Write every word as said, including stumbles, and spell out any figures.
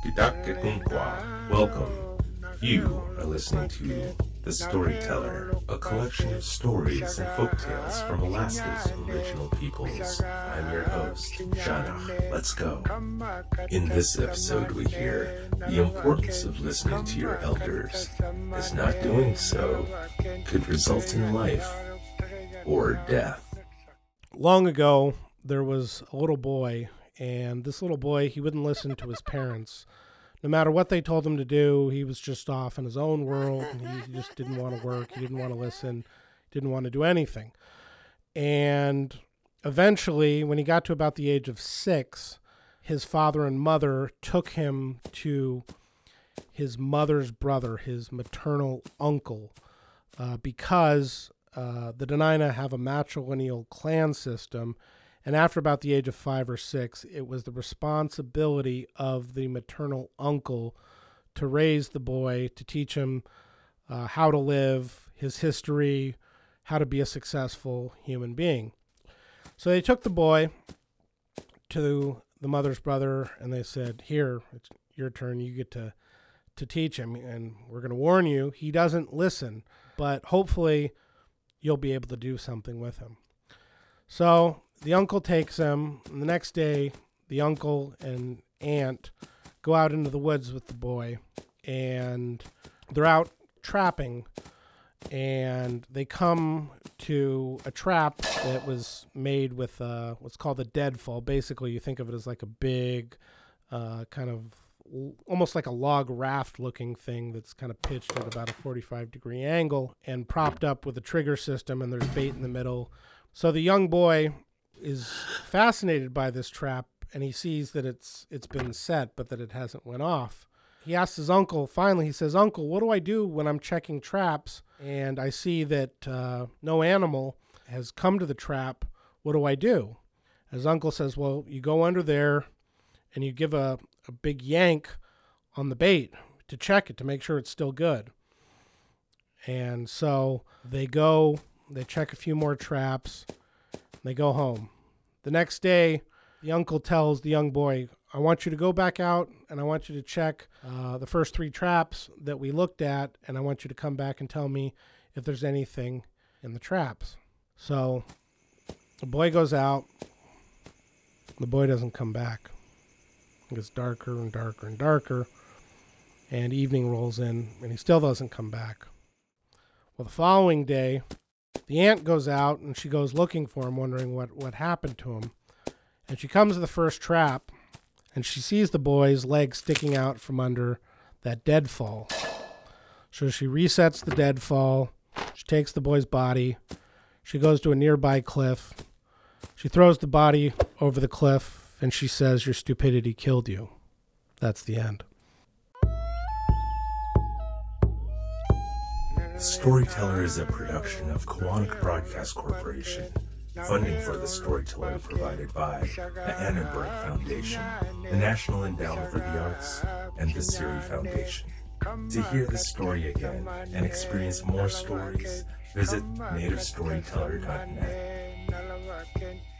Kitakunkwa. Welcome. You are listening to The Storyteller, a collection of stories and folktales from Alaska's original peoples. I'm your host, Shanach. Let's go. In this episode, we hear the importance of listening to your elders, as not doing so could result in life or death. Long ago, there was a little boy, and this little boy, he wouldn't listen to his parents. No matter what they told him to do, he was just off in his own world, and he just didn't want to work, he didn't want to listen, didn't want to do anything. And eventually, when he got to about the age of six, his father and mother took him to his mother's brother, his maternal uncle, uh, because uh, the Dena'ina have a matrilineal clan system. And after about the age of five or six, it was the responsibility of the maternal uncle to raise the boy, to teach him uh, how to live, his history, how to be a successful human being. So they took the boy to the mother's brother, and they said, here, it's your turn. You get to, to teach him, and we're going to warn you, he doesn't listen, but hopefully you'll be able to do something with him. So the uncle takes him, and the next day, the uncle and aunt go out into the woods with the boy, and they're out trapping, and they come to a trap that was made with uh, what's called a deadfall. Basically, you think of it as like a big, uh, kind of, almost like a log raft-looking thing that's kind of pitched at about a forty-five degree angle and propped up with a trigger system, and there's bait in the middle. So the young boy is fascinated by this trap, and he sees that it's it's been set, but that it hasn't went off. He asks his uncle, finally, he says, Uncle, what do I do when I'm checking traps and I see that uh, no animal has come to the trap? What do I do? His uncle says, well, you go under there and you give a, a big yank on the bait to check it, to make sure it's still good. And so they go, they check a few more traps, they go home. The next day, the uncle tells the young boy, I want you to go back out and I want you to check uh, the first three traps that we looked at, and I want you to come back and tell me if there's anything in the traps. So the boy goes out. The boy doesn't come back. It gets darker and darker and darker, and evening rolls in, and he still doesn't come back. Well, the following day, the aunt goes out, and she goes looking for him, wondering what, what happened to him. And she comes to the first trap, and she sees the boy's leg sticking out from under that deadfall. So she resets the deadfall. She takes the boy's body. She goes to a nearby cliff. She throws the body over the cliff, and she says, your stupidity killed you. That's the end. The Storyteller is a production of Kawanak Broadcast Corporation. Funding for The Storyteller provided by the Annenberg Foundation, the National Endowment for the Arts, and the Siri Foundation. To hear this story again and experience more stories, visit native storyteller dot net.